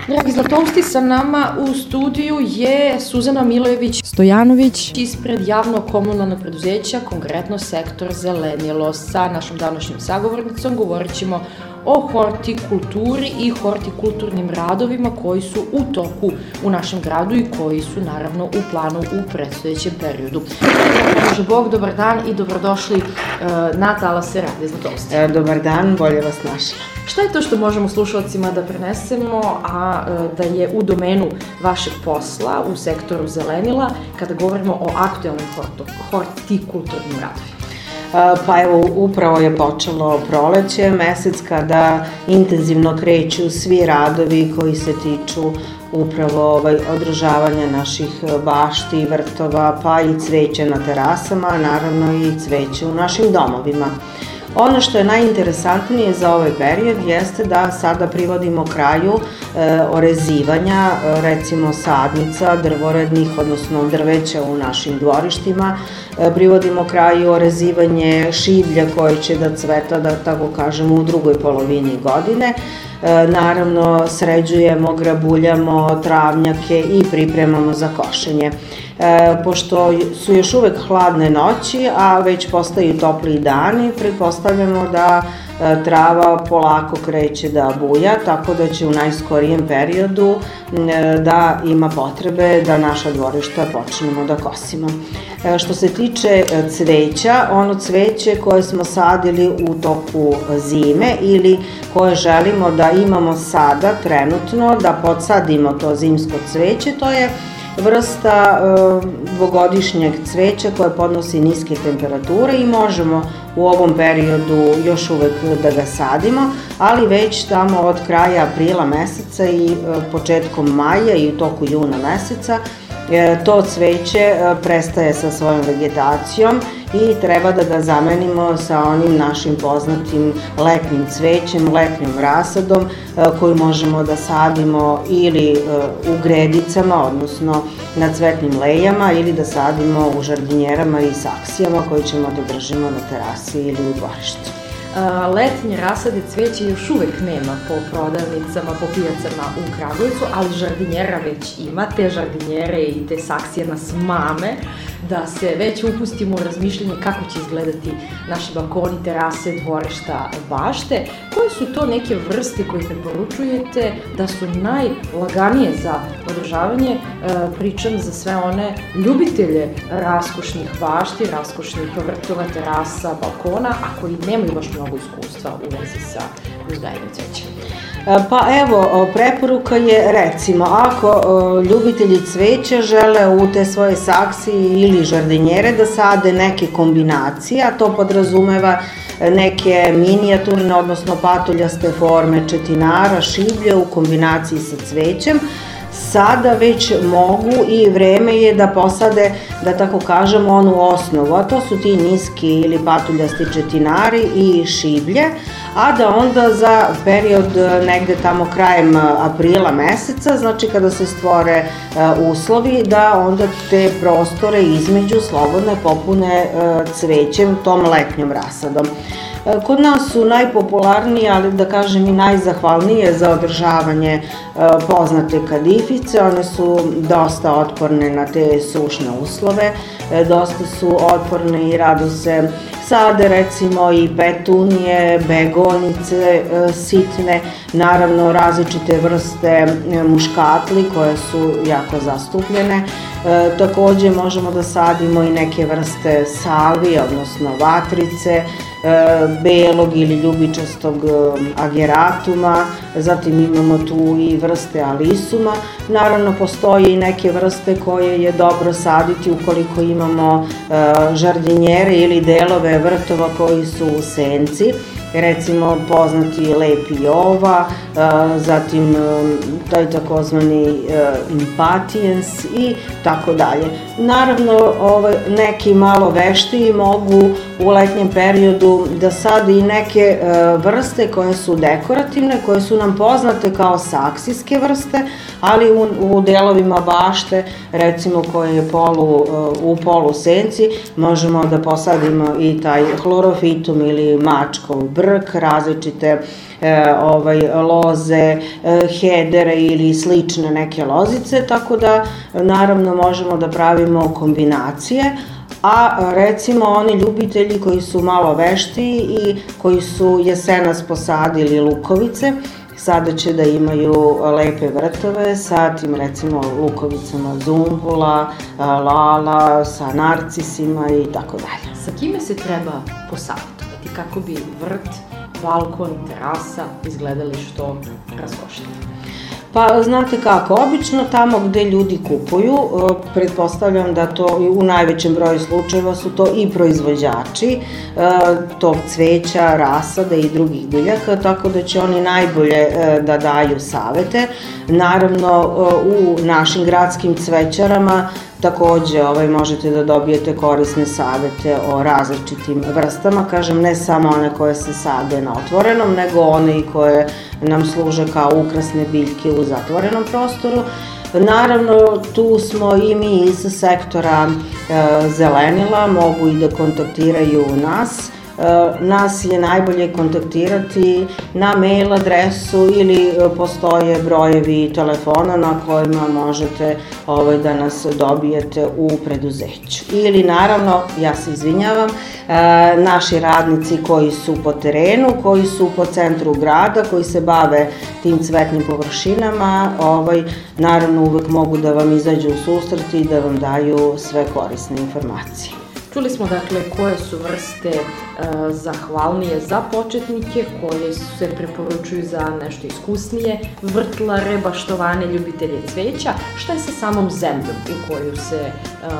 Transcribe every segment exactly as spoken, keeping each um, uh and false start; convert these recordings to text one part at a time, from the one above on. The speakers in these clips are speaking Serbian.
Dragi Zlatousti, sa nama u studiju je Suzana Milojević Stojanović ispred javnog komunalnog preduzeća, konkretno sektor Zelenilo. Sa našom današnjom sagovornicom govorit ćemo o hortikulturi i hortikulturnim radovima koji su u toku u našem gradu i koji su naravno u planu u predstojećem periodu. Bože Bog, dobar dan i dobrodošli na Talase Radio Zlatousti. Dobar dan, bolje vas našla. Šta je to što možemo slušalcima da prenesemo, a da je u domenu vašeg posla u sektoru Zelenila kada govorimo o aktuelnim hortikulturnim radovima? Pa evo, upravo je počelo proleće, mesec kada intenzivno kreću svi radovi koji se tiču upravo ovaj, održavanja naših bašti, vrtova, pa i cveće na terasama, naravno i cveće u našim domovima. Ono što je najinteresantnije za ovaj period jeste da sada privodimo kraju e, orezivanja, recimo sadnica, drvorednih, odnosno drveća u našim dvorištima. E, privodimo kraju orezivanje šiblja koje će da cveta, da tako kažemo, u drugoj polovini godine. E, naravno, sređujemo, grabuljamo travnjake i pripremamo za košenje. E, pošto su još uvek hladne noći, a već postaju topliji dani, pretpostavljamo da e, trava polako kreće da buja, tako da će u najskorijem periodu e, da ima potrebe da naša dvorišta počnemo da kosimo. E, što se tiče cveća, ono cveće koje smo sadili u toku zime ili koje želimo da imamo sada trenutno, da podsadimo to zimsko cveće, to je vrsta e, dvogodišnjeg cveća koje podnosi niske temperature i možemo u ovom periodu još uvek da ga sadimo, ali već tamo od kraja aprila meseca i e, početkom maja i u toku juna meseca e, to cveće e, prestaje sa svojom vegetacijom i treba da ga zamenimo sa onim našim poznatim letnjim cvećem, letnjim rasadom koji možemo da sadimo ili u gredicama, odnosno na cvetnim lejama, ili da sadimo u žardinjerama i saksijama koje ćemo da držimo na terasi ili u dvorištu. Letnje rasade cveće još uvek nema po prodavnicama, po pijacama u Kragujevcu, ali žardinjera već ima. Te žardinjere i te saksije nas mame da se već upustimo u razmišljanje kako će izgledati naši balkoni, terase, dvorišta, bašte. Koje su to neke vrste koje preporučujete da su najlaganije za održavanje? Pričam za sve one ljubitelje raskošnih bašti, raskošnih vrtova, terasa, balkona, a koji nemaju baš mnogo iskustva u vezi sa uzgajanjem cveća. Pa evo, preporuka je recimo, ako ljubitelji cveća žele u te svoje saksije ili žardinjere da sade neke kombinacije, a to podrazumeva neke minijaturne, odnosno patuljaste forme četinara, šiblja u kombinaciji sa cvećem, sada već mogu i vreme je da posade, da tako kažemo, onu osnovu, a to su ti niski ili patuljasti četinari i šiblje, a da onda za period negde tamo krajem aprila meseca, znači kada se stvore uslovi, da onda te prostore između slobodne popune cvećem, tom letnjom rasadom. Kod nas su najpopularnije, ali da kažem i najzahvalnije za održavanje poznate kadifice. One su dosta otporne na te sušne uslove, dosta su otporne i rado se sade recimo i petunije, begonice sitne, naravno različite vrste muškatli koje su jako zastupljene. E, takođe možemo da sadimo i neke vrste salvije, odnosno vatrice, e, belog ili ljubičastog ageratuma, zatim imamo tu i vrste alisuma. Naravno, postoje i neke vrste koje je dobro saditi ukoliko imamo e, žardinjere ili delove vrtova koji su u senci. Recimo poznati lepi ova, zatim taj takozvani impatiens i tako dalje. Naravno, neki malo veštiji mogu u letnjem periodu da sade i neke vrste koje su dekorativne, koje su nam poznate kao saksijske vrste, ali u, u delovima bašte, recimo koje je polu, u polu senci, možemo da posadimo i taj hlorofitum ili mačkov brk, brk, različite ovaj, loze, hedere ili slične neke lozice, tako da naravno možemo da pravimo kombinacije, a recimo oni ljubitelji koji su malo veštiji i koji su jesenas posadili lukovice, sada će da imaju lepe vrtove sa tim recimo lukovicama zumbula, lala, sa narcisima i tako dalje. Sa kime se treba posavjetovati kako bi vrt, balkon, terasa izgledali što raskošnije? Pa znate kako, obično tamo gde ljudi kupuju, pretpostavljam da to u najvećem broju slučajeva su to i proizvođači tog cveća, rasada i drugih biljaka, tako da će oni najbolje da daju savete. Naravno, u našim gradskim cvećarama takođe ovaj, možete da dobijete korisne savete o različitim vrstama, kažem ne samo one koje se sade na otvorenom, nego one i koje nam služe kao ukrasne biljke u zatvorenom prostoru. Naravno, tu smo i mi iz sektora e, zelenila, mogu i da kontaktiraju nas. Nas je najbolje kontaktirati na mail adresu ili postoje brojevi telefona na kojima možete ovaj, da nas dobijete u preduzeću. Ili naravno, ja se izvinjavam, naši radnici koji su po terenu, koji su po centru grada, koji se bave tim cvetnim površinama, ovaj, naravno uvek mogu da vam izađu u susret i da vam daju sve korisne informacije. Čuli smo dakle koje su vrste e, zahvalnije za početnike, koje se preporučuju za nešto iskusnije, vrtlare, baštovane, ljubitelje cveća. Šta je sa samom zemljom u koju se e,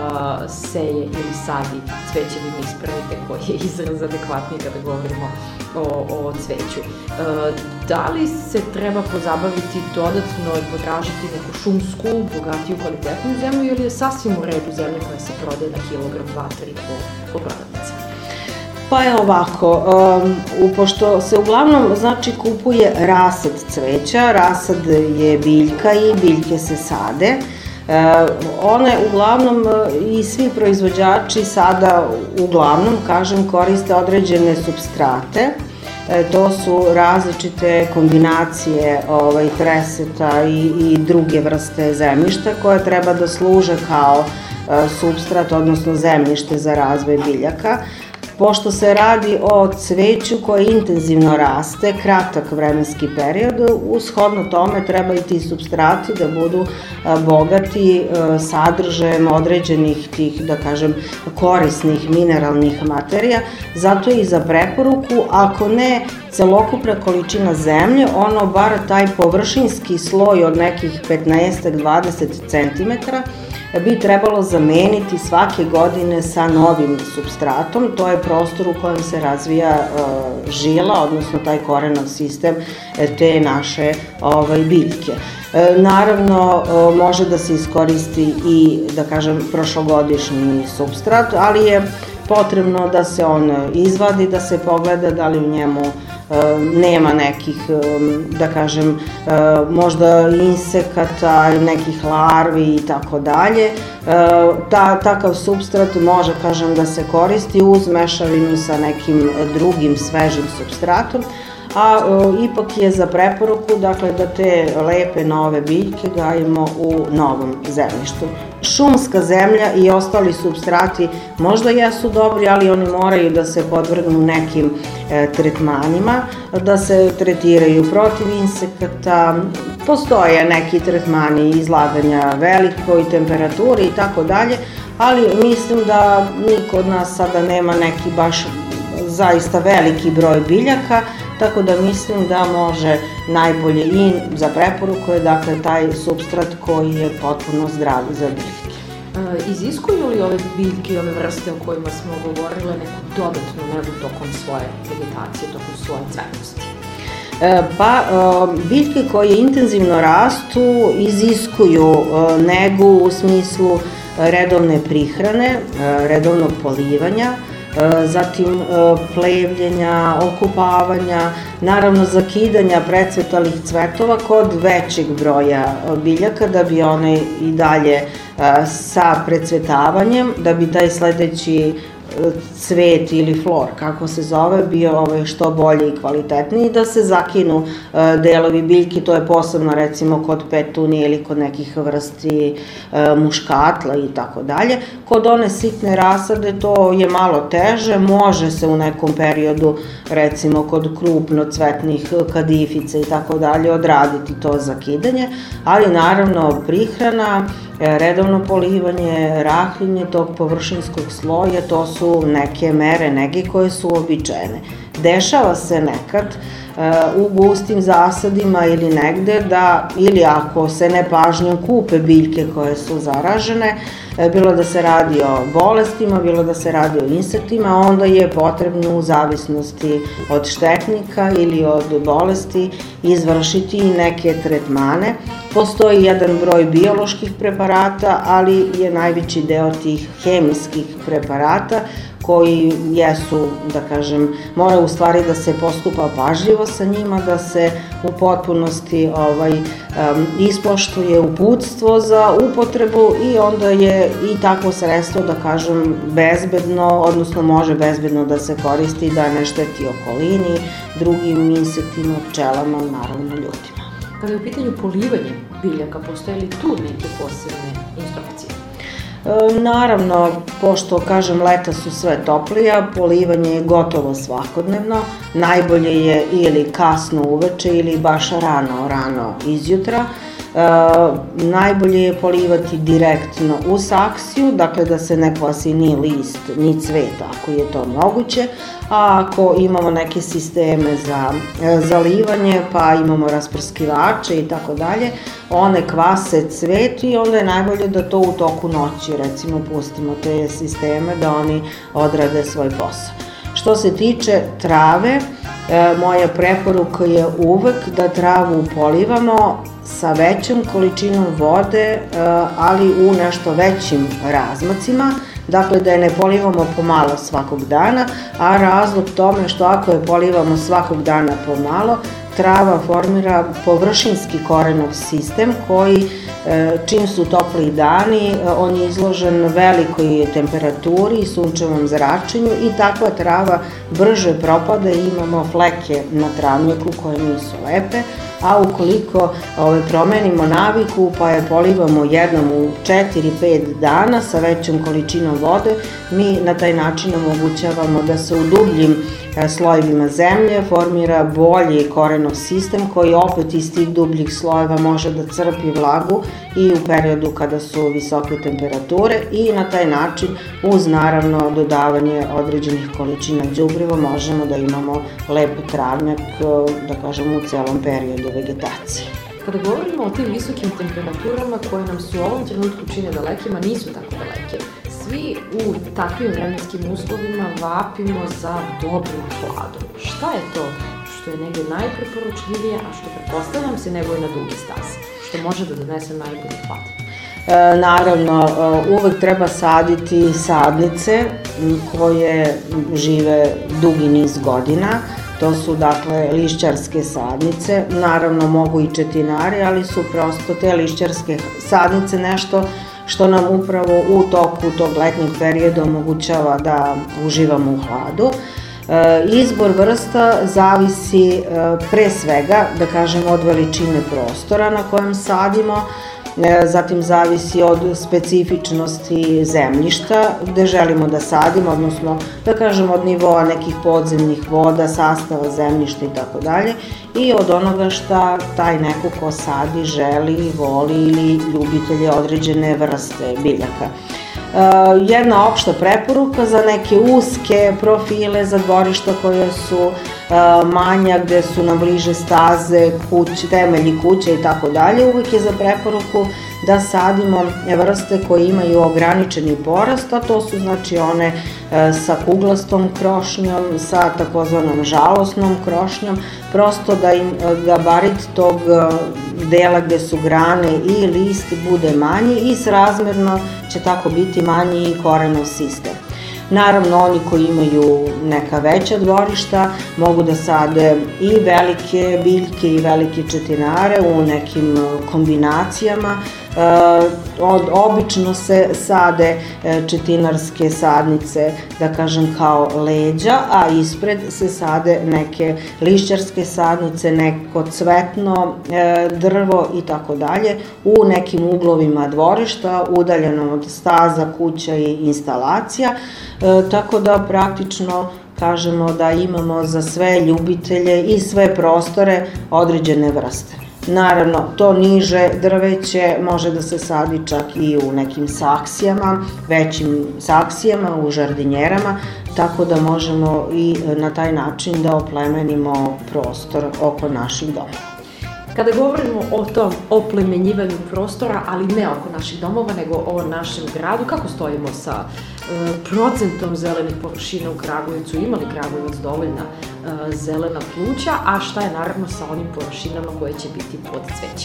seje ili sadi cveće? Vi mi ispravite koji je izraz adekvatniji kada govorimo o, o cveću. E, da li se treba pozabaviti dodatno i potražiti neku šumsku, bogatiju, kvalitetnu zemlju ili je sasvim u redu zemlja koja se prodaje na kilogram, dva, tri po, po prodavnici? Pa je ovako, um, pošto se uglavnom znači kupuje rasad cveća, rasad je biljka i biljke se sade. E, one uglavnom i svi proizvođači sada uglavnom, kažem, koriste određene supstrate. E, to su različite kombinacije ovaj, treseta i, i druge vrste zemljišta koje treba da služe kao e, supstrat, odnosno zemljište za razvoj biljaka. Pošto se radi o cveću koje intenzivno raste, kratak vremenski period, ushodno tome treba i ti supstrati da budu bogati sadržajem određenih tih, da kažem, korisnih mineralnih materija. Zato i za preporuku, ako ne celokupna količina zemlje, ono bar taj površinski sloj od nekih petnaest do dvadeset centimetara bi trebalo zameniti svake godine sa novim supstratom. To je prostor u kojem se razvija uh, žila, odnosno taj korenav sistem te naše ovaj, biljke. E, naravno, uh, može da se iskoristi i, da kažem, prošlogodišnji supstrat, ali je potrebno da se on izvadi, da se pogleda da li u njemu nema nekih, da kažem, možda insekata, nekih larvi i tako dalje. Takav supstrat može, kažem, da se koristi uz mešavinu sa nekim drugim svežim supstratom, a ipak je za preporuku, dakle, da te lepe nove biljke gajimo u novom zemljištu. Šumska zemlja i ostali supstrati možda jesu dobri, ali oni moraju da se podvrgnu nekim e, tretmanima, da se tretiraju protiv insekata, postoje neki tretmani izlaganja velikoj temperaturi i tako dalje, ali mislim da niko od nas sada nema neki baš zaista veliki broj biljaka, tako da mislim da može najbolje i za preporuku je, dakle, taj supstrat koji je potpuno zdrav za biljke. E, iziskuju li ove biljke i ove vrste o kojima smo govorile neku dodatnu negu tokom svoje vegetacije, tokom svoje cvetnosti? E, pa, e, biljke koje intenzivno rastu iziskuju e, negu u smislu redovne prihrane, e, redovnog polivanja, zatim plevljenja, okupavanja, naravno zakidanja precvetalih cvetova kod većeg broja biljaka da bi one i dalje sa precvetavanjem, da bi taj sledeći cvet ili flor, kako se zove, bio ovaj, što bolji i kvalitetniji, da se zakinu delovi biljki, to je posebno recimo kod petunije ili kod nekih vrsti muškatla i tako dalje. Kod one sitne rasade to je malo teže, može se u nekom periodu recimo kod krupno cvetnih kadifica i tako dalje odraditi to zakidanje, ali naravno prihrana, redovno polivanje, rahljenje tog površinskog sloja, to su neke mere nege koje su uobičajene. Dešava se nekad u gustim zasadima ili negde da, ili ako se nepažnjom kupe biljke koje su zaražene, bilo da se radi o bolestima, bilo da se radi o insektima, onda je potrebno u zavisnosti od štetnika ili od bolesti izvršiti neke tretmane. Postoji jedan broj bioloških preparata, ali je najveći deo tih hemijskih preparata koji jesu, da kažem, mora u stvari da se postupa pažljivo sa njima, da se u potpunosti ovaj, um, ispoštuje uputstvo za upotrebu i onda je i takvo sredstvo, da kažem, bezbedno, odnosno može bezbedno da se koristi, da ne šteti okolini, drugim insektima, pčelama, naravno ljudima. Kada je u pitanju polivanje biljaka, postoje li tu neke posebne instrukcije? Naravno, pošto, kažem, leta su sve toplija, polivanje je gotovo svakodnevno, najbolje je ili kasno uveče ili baš rano, rano izjutra. E, najbolje je polivati direktno u saksiju, dakle da se ne kvasi ni list, ni cvet, ako je to moguće, a ako imamo neke sisteme za e, zalivanje, pa imamo rasprskivače i tako dalje, one kvase cvet i onda je najbolje da to u toku noći, recimo, pustimo te sisteme da oni odrade svoj posao. Što se tiče trave, e, moja preporuka je uvek da travu polivamo sa većom količinom vode, ali u nešto većim razmacima, dakle da je ne polivamo pomalo svakog dana, a razlog tome što ako je polivamo svakog dana pomalo, trava formira površinski korenov sistem koji, čim su topli dani, on je izložen velikoj temperaturi i sunčevom zračenju i takva trava brže propada i imamo fleke na travnjaku koje nisu lepe, a ukoliko ove, promenimo naviku pa je polivamo jednom u četiri do pet dana sa većom količinom vode, mi na taj način omogućavamo da se u dubljim slojevima zemlje formira bolji korenov sistem koji opet iz tih dubljih slojeva može da crpi vlagu i u periodu kada su visoke temperature i na taj način uz naravno dodavanje određenih količina đubriva možemo da imamo lep travnjak, da kažem, u celom periodu vegetacije. Kada govorimo o tim visokim temperaturama koje nam se u ovom trenutku čine dalekima, nisu tako daleke. Svi u takvim vremenskim uslovima vapimo za dobrim hladom. Šta je to što je negde najpreporučljivije, a što pretpostavljam se ne boji na duge staze, što može da donese najbolji hlad? E, naravno, uvek treba saditi sadnice koje žive dugi niz godina. To su, dakle, lišćarske sadnice, naravno mogu i četinari, ali su prosto te lišćarske sadnice nešto što nam upravo u toku tog letnjeg perioda omogućava da uživamo u hladu. E, izbor vrsta zavisi e, pre svega, da kažem, od veličine prostora na kojem sadimo, zatim zavisi od specifičnosti zemljišta gde želimo da sadimo, odnosno da kažemo od nivoa nekih podzemnih voda, sastava zemljišta i tako dalje i od onoga šta taj neko ko sadi želi, voli ili ljubitelje određene vrste biljaka. Jedna opšta preporuka za neke uske profile, za dvorišta koje su manja, gde su nam bliže staze, kuće, temelji kuće i tako dalje, uvek je za preporuku da sadimo vrste koje imaju ograničeni porast, a to su znači one sa kuglastom krošnjom, sa takozvanom žalosnom krošnjom, prosto da im gabarit tog dela gde su grane i list bude manji i srazmerno će tako biti manji i korenov sistem. Naravno, oni koji imaju neka veća dvorišta mogu da sade i velike biljke i velike četinare u nekim kombinacijama, Od, obično se sade četinarske sadnice, da kažem kao leđa, a ispred se sade neke lišćarske sadnice, neko cvetno drvo i tako dalje, u nekim uglovima dvorišta, udaljeno od staza, kuća i instalacija, tako da praktično kažemo da imamo za sve ljubitelje i sve prostore određene vrste. Naravno, to niže drveće može da se sadi čak i u nekim saksijama, većim saksijama, u žardinjerama, tako da možemo i na taj način da oplemenimo prostor oko naših domova. Kada govorimo o tom oplemenjivanju prostora, ali ne oko naših domova, nego o našem gradu, kako stojimo sa e, procentom zelenih površina u Kragujevcu? Ima li Kragujevac dovoljna e, zelena pluća, a šta je naravno sa onim površinama koje će biti pod cvećem?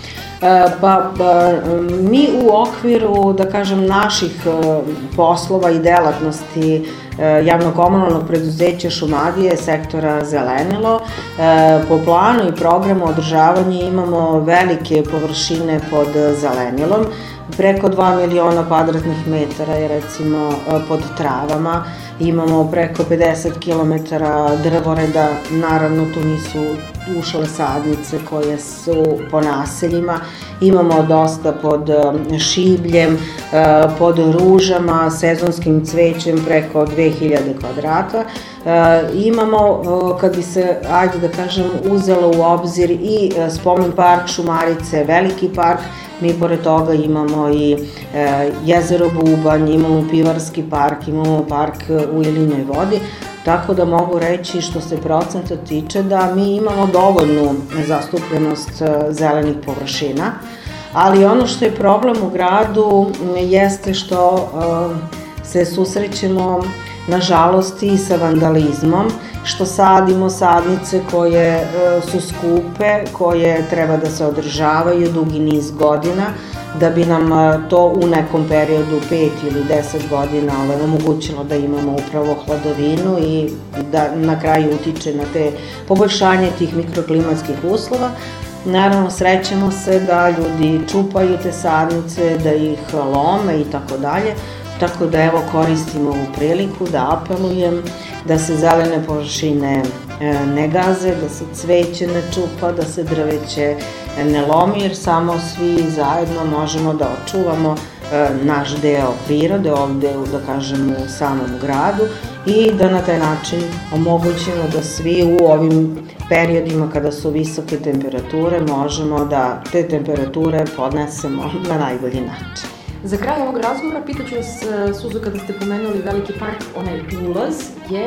Pa, pa mi u okviru, da kažem, naših poslova i delatnosti javno-komunalnog preduzeća Šumadije, sektora Zelenilo, po planu i programu održavanja imamo velike površine pod zelenilom. Preko dva miliona kvadratnih metara je recimo pod travama, imamo preko pedeset kilometara drvoreda, naravno tu nisu ušle sadnice koje su po naseljima, imamo dosta pod šibljem, pod ružama, sezonskim cvećem preko dve hiljade kvadrata. Imamo, kad bi se, ajde da kažem, uzelo u obzir i spomen park Šumarice, veliki park, mi pored toga imamo i jezero Bubanj, imamo Pivarski park, imamo park u Ilinoj vodi, tako da mogu reći što se procenta tiče da mi imamo dovoljnu zastupljenost zelenih površina, ali ono što je problem u gradu jeste što se susrećemo nažalost i sa vandalizmom, što sadimo sadnice koje su skupe, koje treba da se održavaju dugi niz godina, da bi nam to u nekom periodu pet ili deset godina omogućilo da imamo upravo hladovinu i da na kraju utiče na te poboljšanje tih mikroklimatskih uslova. Naravno, srećemo se da ljudi čupaju te sadnice, da ih lome i tako dalje. Tako da evo koristimo ovu priliku da apelujem da se zelene površine ne gaze, da se cveće ne čupa, da se drveće ne lomi, jer samo svi zajedno možemo da očuvamo naš deo prirode ovde, da kažem, u samom gradu i da na taj način omogućimo da svi u ovim periodima kada su visoke temperature možemo da te temperature podnesemo na najbolji način. Za kraj ovog razgovora pitaću vas, Suzo, kada ste pomenuli veliki park, onaj ulaz je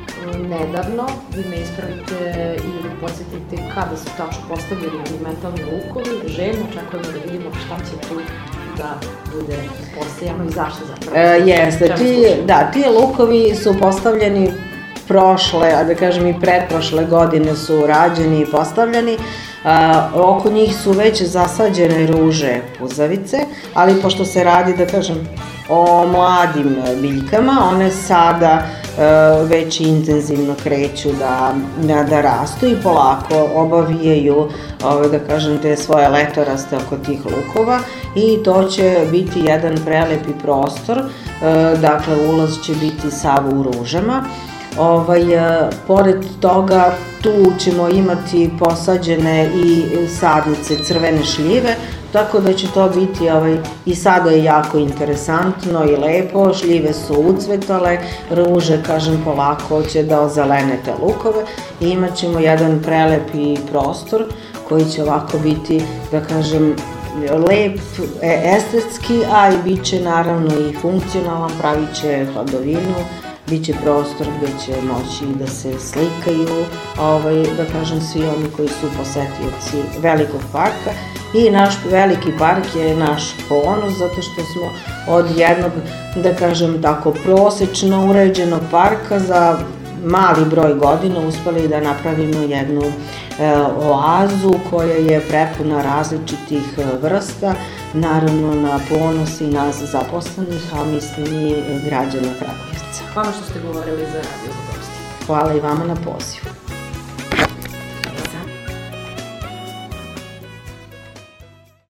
nedavno, vi me ispravite ili podsjetite kada su tačno postavljeni monumentalni lukovi, željno očekujemo da vidimo šta će tu da bude posejano i zašto zapravo. E, jeste, ti, da, ti lukovi su postavljeni prošle, a da kažem i pretprošle godine su rađeni i postavljeni. A, oko njih su već zasađene ruže puzavice, ali pošto se radi, da kažem, o mladim biljkama, one sada a, već intenzivno kreću da, da, da rastu i polako obavijaju, ove, da kažem, te svoje letoraste oko tih lukova i to će biti jedan prelepi prostor, a, dakle ulaz će biti sav u ružama. Ovaj, pored toga tu ćemo imati posađene i sadnice crvene šljive, tako da će to biti, ovaj, i sada je jako interesantno i lepo, šljive su ucvetale, ruže, kažem, polako će da ozelene te lukove i imat ćemo jedan prelepi prostor koji će ovako biti, da kažem, lep, estetski, a i bit će naravno i funkcionalan, pravit će hladovinu, biće prostor gde će moći da se slikaju, ovaj, da kažem, svi oni koji su posetioci velikog parka. I naš veliki park je naš ponos, zato što smo od jednog, da kažem tako, prosečno uređenog parka za mali broj godina uspeli da napravimo jednu e, oazu koja je prepuna različitih vrsta, naravno na ponos i nas zaposlenih, a mislim i građana Kragujevca. Hvala što ste govorili za Radio Gosti. Hvala i vama na pozivu.